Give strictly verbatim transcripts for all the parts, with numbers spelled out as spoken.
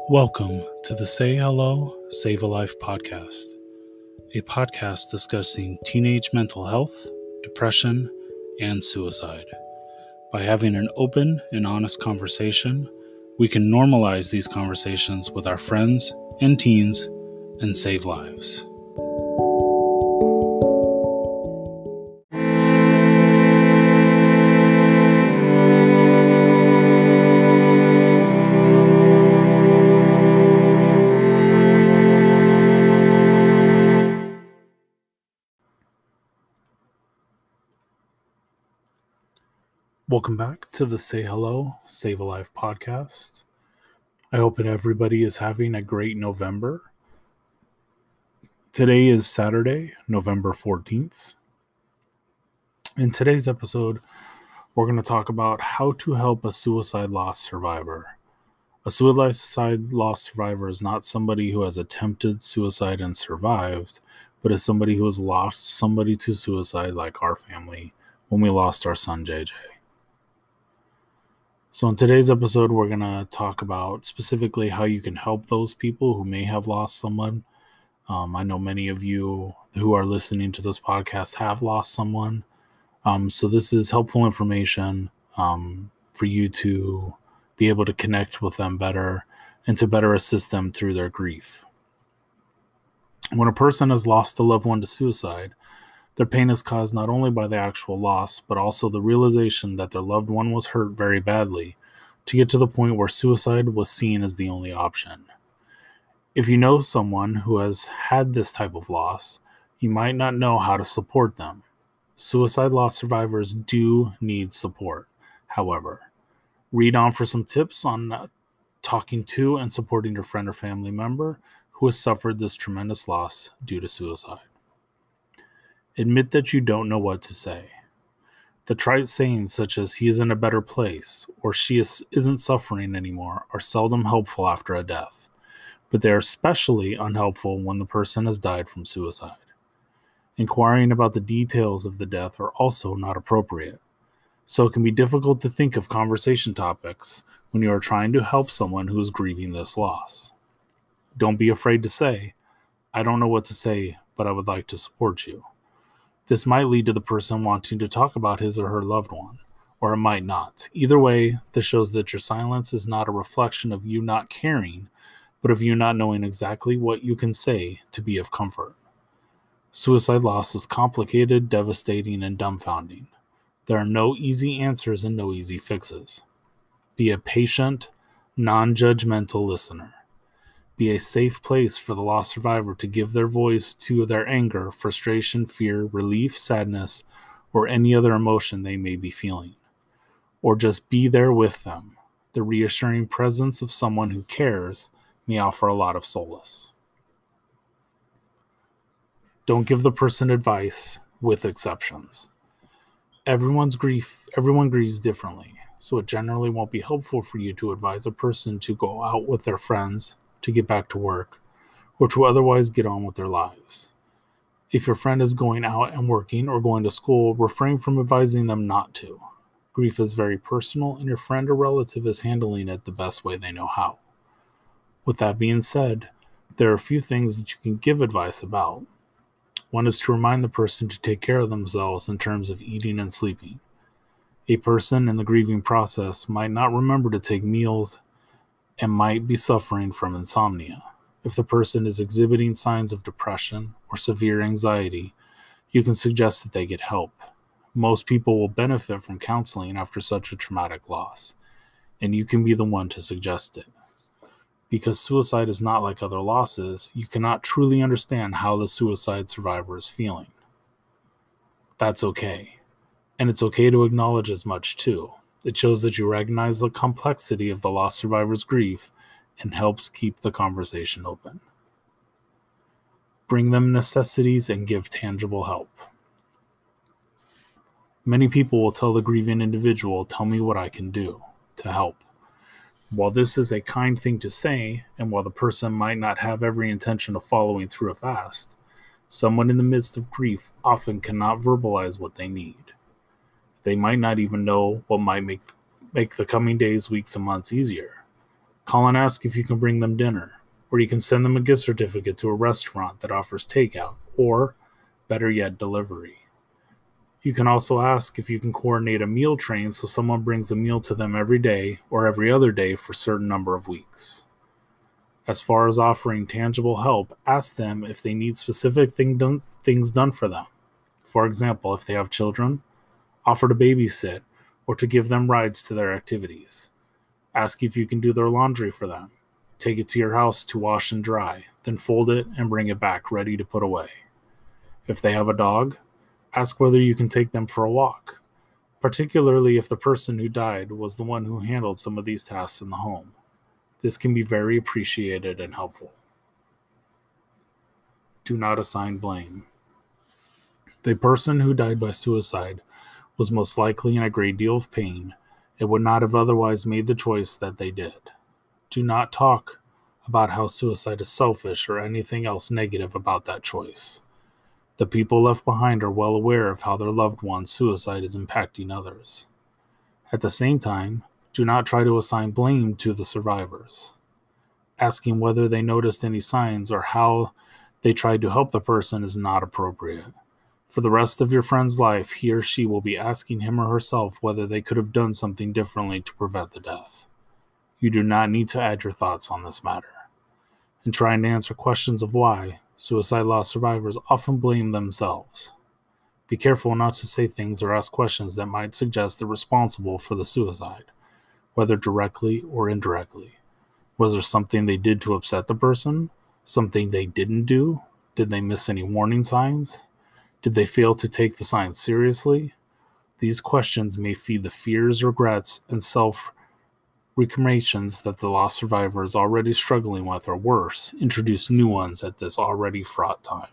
Welcome to the Say Hello, Save a Life podcast, a podcast discussing teenage mental health, depression, and suicide. By having an open and honest conversation, we can normalize these conversations with our friends and teens and save lives. Welcome back to the Say Hello, Save a Life podcast. I hope that everybody is having a great November. Today is Saturday, November fourteenth. In today's episode, we're going to talk about how to help a suicide loss survivor. A suicide loss survivor is not somebody who has attempted suicide and survived, but is somebody who has lost somebody to suicide, like our family when we lost our son J J. So in today's episode, we're going to talk about specifically how you can help those people who may have lost someone. Um, I know many of you who are listening to this podcast have lost someone. Um, so this is helpful information um, for you to be able to connect with them better and to better assist them through their grief. When a person has lost a loved one to suicide, their pain is caused not only by the actual loss, but also the realization that their loved one was hurt very badly to get to the point where suicide was seen as the only option. If you know someone who has had this type of loss, you might not know how to support them. Suicide loss survivors do need support, however. Read on for some tips on uh, talking to and supporting your friend or family member who has suffered this tremendous loss due to suicide. Admit that you don't know what to say. The trite sayings such as he is in a better place or she is, isn't suffering anymore are seldom helpful after a death, but they are especially unhelpful when the person has died from suicide. Inquiring about the details of the death are also not appropriate, so it can be difficult to think of conversation topics when you are trying to help someone who is grieving this loss. Don't be afraid to say, "I don't know what to say, but I would like to support you." This might lead to the person wanting to talk about his or her loved one, or it might not. Either way, this shows that your silence is not a reflection of you not caring, but of you not knowing exactly what you can say to be of comfort. Suicide loss is complicated, devastating, and dumbfounding. There are no easy answers and no easy fixes. Be a patient, non-judgmental listener. Be a safe place for the lost survivor to give their voice to their anger, frustration, fear, relief, sadness, or any other emotion they may be feeling. Or just be there with them. The reassuring presence of someone who cares may offer a lot of solace. Don't give the person advice, with exceptions. Everyone's grief, everyone grieves differently, so it generally won't be helpful for you to advise a person to go out with their friends, to get back to work, or to otherwise get on with their lives. If your friend is going out and working or going to school, refrain from advising them not to. Grief is very personal, and your friend or relative is handling it the best way they know how. With that being said, there are a few things that you can give advice about. One is to remind the person to take care of themselves in terms of eating and sleeping. A person in the grieving process might not remember to take meals and might be suffering from insomnia. If the person is exhibiting signs of depression or severe anxiety, you can suggest that they get help. Most people will benefit from counseling after such a traumatic loss, and you can be the one to suggest it. Because suicide is not like other losses, you cannot truly understand how the suicide survivor is feeling. That's okay, and it's okay to acknowledge as much too. It shows that you recognize the complexity of the lost survivor's grief and helps keep the conversation open. Bring them necessities and give tangible help. Many people will tell the grieving individual, "Tell me what I can do to help." While this is a kind thing to say, and while the person might not have every intention of following through fast, someone in the midst of grief often cannot verbalize what they need. They might not even know what might make, make the coming days, weeks, and months easier. Call and ask if you can bring them dinner, or you can send them a gift certificate to a restaurant that offers takeout, or, better yet, delivery. You can also ask if you can coordinate a meal train so someone brings a meal to them every day or every other day for a certain number of weeks. As far as offering tangible help, ask them if they need specific thing done, things done for them. For example, if they have children, offer to babysit or to give them rides to their activities. Ask if you can do their laundry for them. Take it to your house to wash and dry, then fold it and bring it back ready to put away. If they have a dog, ask whether you can take them for a walk, particularly if the person who died was the one who handled some of these tasks in the home. This can be very appreciated and helpful. Do not assign blame. The person who died by suicide was most likely in a great deal of pain and would not have otherwise made the choice that they did. Do not talk about how suicide is selfish or anything else negative about that choice. The people left behind are well aware of how their loved one's suicide is impacting others. At the same time, do not try to assign blame to the survivors. Asking whether they noticed any signs or how they tried to help the person is not appropriate. For the rest of your friend's life, he or she will be asking him or herself whether they could have done something differently to prevent the death. You do not need to add your thoughts on this matter. In trying to answer questions of why, suicide loss survivors often blame themselves. Be careful not to say things or ask questions that might suggest they're responsible for the suicide, whether directly or indirectly. Was there something they did to upset the person? Something they didn't do? Did they miss any warning signs? Did they fail to take the signs seriously? These questions may feed the fears, regrets, and self-recriminations that the lost survivor is already struggling with, or worse, introduce new ones at this already fraught time.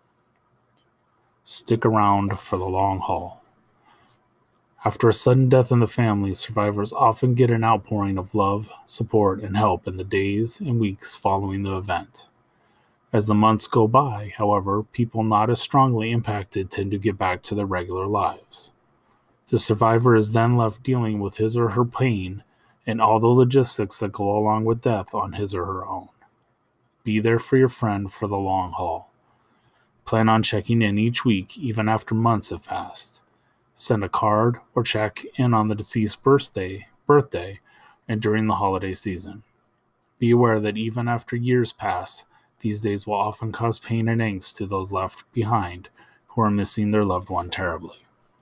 Stick around for the long haul. After a sudden death in the family, survivors often get an outpouring of love, support, and help in the days and weeks following the event. As the months go by, however, people not as strongly impacted tend to get back to their regular lives. The survivor is then left dealing with his or her pain and all the logistics that go along with death on his or her own. Be there for your friend for the long haul. Plan on checking in each week, even after months have passed. Send a card or check in on the deceased's birthday, birthday and during the holiday season. Be aware that even after years pass, these days will often cause pain and angst to those left behind who are missing their loved one terribly.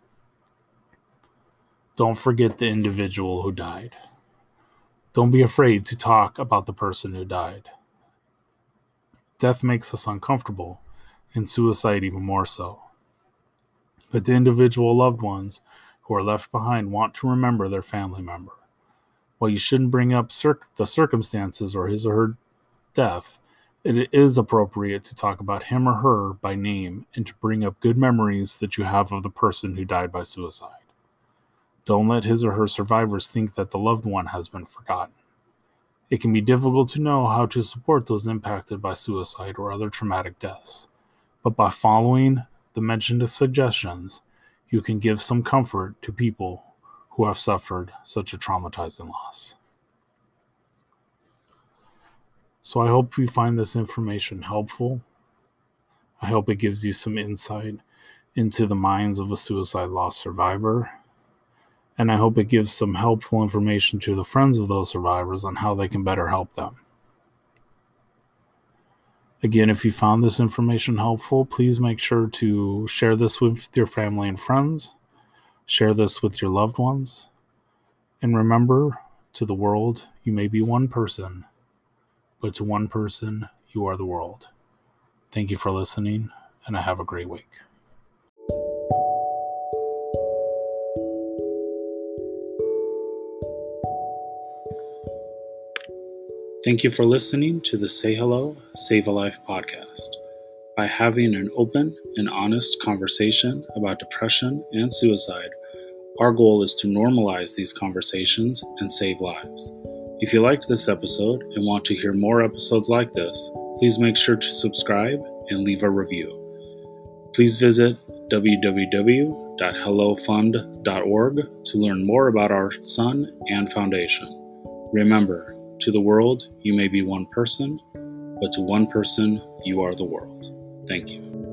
Don't forget the individual who died. Don't be afraid to talk about the person who died. Death makes us uncomfortable, and suicide even more so. But the individual loved ones who are left behind want to remember their family member. While you shouldn't bring up cir- the circumstances or his or her death, it is appropriate to talk about him or her by name and to bring up good memories that you have of the person who died by suicide. Don't let his or her survivors think that the loved one has been forgotten. It can be difficult to know how to support those impacted by suicide or other traumatic deaths, but by following the mentioned suggestions, you can give some comfort to people who have suffered such a traumatizing loss. So I hope you find this information helpful. I hope it gives you some insight into the minds of a suicide loss survivor. And I hope it gives some helpful information to the friends of those survivors on how they can better help them. Again, if you found this information helpful, please make sure to share this with your family and friends. Share this with your loved ones. And remember, to the world, you may be one person, but to one person, you are the world. Thank you for listening, and have a great week. Thank you for listening to the Say Hello, Save a Life podcast. By having an open and honest conversation about depression and suicide, our goal is to normalize these conversations and save lives. If you liked this episode and want to hear more episodes like this, please make sure to subscribe and leave a review. Please visit w w w dot hello fund dot org to learn more about our Son and Foundation. Remember, To the world, you may be one person, but to one person, you are the world. Thank you.